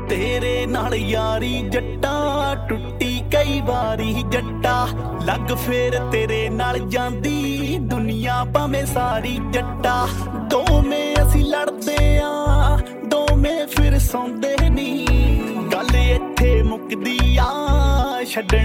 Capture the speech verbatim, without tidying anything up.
तेरे नाल यारी जट्टा टुट्टी कई वारी जट्टा लग फेर तेरे नाल जांदी दुनिया भावें सारी जट्टा दोवें असीं लड़दे आ दोवें फिर सौंदे नी गल इत्थे मुकदी आ छड्डना